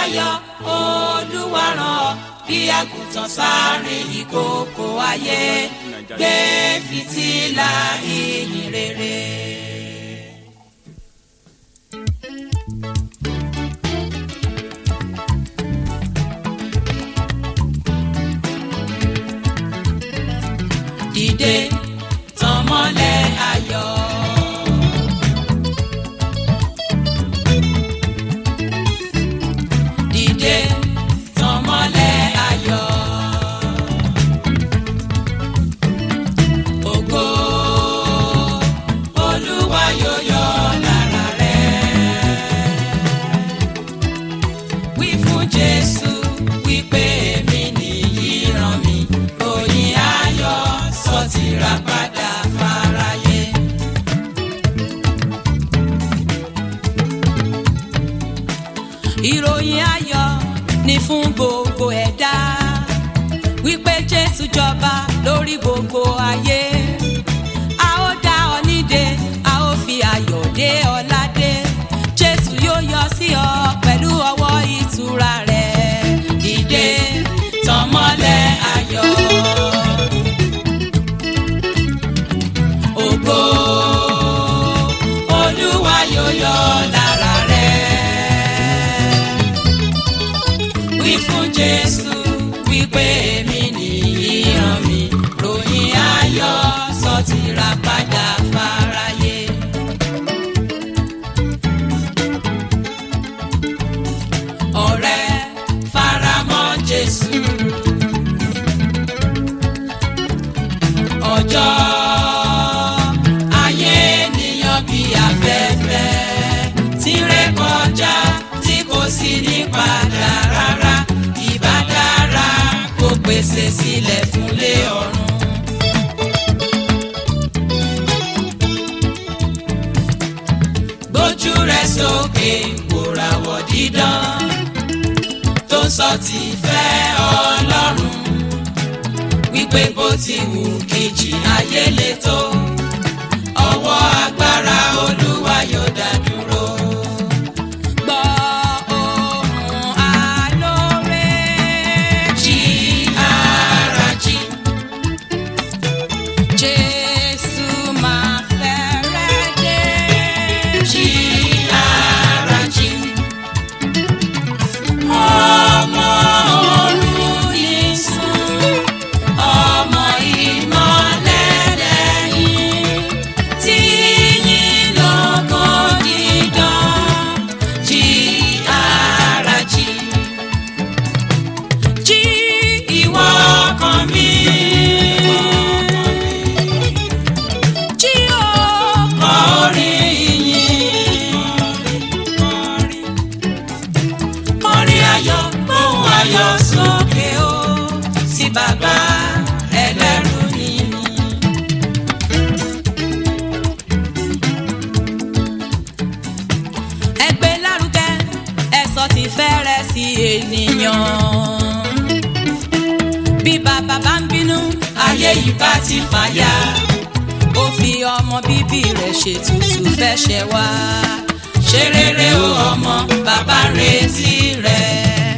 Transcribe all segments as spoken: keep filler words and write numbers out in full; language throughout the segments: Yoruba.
ayọ̀ Olúwa rán bí àgùntàn sáárín ìkòkò ayé gbé fìtílà ìyìn rere. Dìde tàn mọ́lẹ̀ ayọ̀. Dìde tàn mọ́lẹ̀ ayọ̀. Ògo Olúwa yóò yọ lára rẹ. Wí fún Jésù wípé èmi nìyí rán mi. Òyìn ayọ̀ sọ tìrà padà fáráyé. Ìròyìn ayọ̀ ni fún gbogbo ẹ̀dá wípé Jésù jọba lórí gbogbo ayé. A ó dá ọ nídè, a ó fi ayọ̀ dé ọ ládé. Jésù yóò yọ sí ọ pẹ̀lú ọwọ́ ìtura rẹ̀. Dìde tàn mọ́lẹ̀ ayọ̀. Ògo Olúwa yóò yọ lára rẹ. Wí fún Jésù wípé èmi nìyí rán mi. Ròyìn ayọ̀ sọ tìrà padà fáráyé. Ọ̀rẹ́ faramọ́ Jésù. Ọjọ́ bí afẹ́fẹ́ tí ré kọjá tí kò sí ní padà rárá. Ìbá dára kó pèsè sílẹ̀ fúnlé ọ̀run. Gbójú rẹ sókè wòràwọ̀ dídán tó sọ ti fẹ́ Ọlọ́run wípé bó ti wù kejì ayé le tó. Ọwọ́ agbára Olúwa yóò dá dúró. Gbọ́ ohùn alóore. Jí ara jí. Jésù máa fẹ́rẹ̀ dé. Jí ara jí. Ọmọ ọ̀run yìí sùn. Ọmọ ìmọ́lẹ̀ lẹ́yìn. Bàbá ẹlẹ́rù ni mí. Ẹ gbé lárugẹ, ẹ sọ ti fẹ́rẹ̀ sí ènìyàn. Bí bàbá bá ń bínú, ayé yìí bá ti fàya. Ó fi ọmọ bíbí rẹ̀ ṣètùtù fẹ́ṣẹ̀ wá. Ṣe rere o ọmọ, bàbá retí rẹ̀.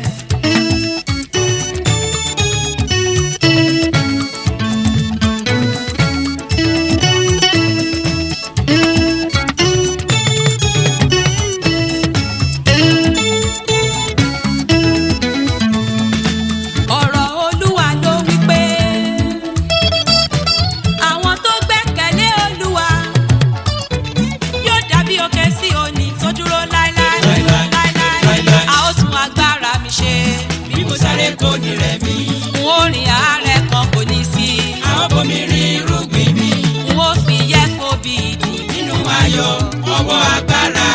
Kò ní rẹ̀ mí. N ó rìn àárẹ̀ kan kò ní sí. Àwọn bomi rin irúgbìn mi. N ó fi yẹ́ fóbi ìdì. Nínú ayọ̀ ọwọ́ agbára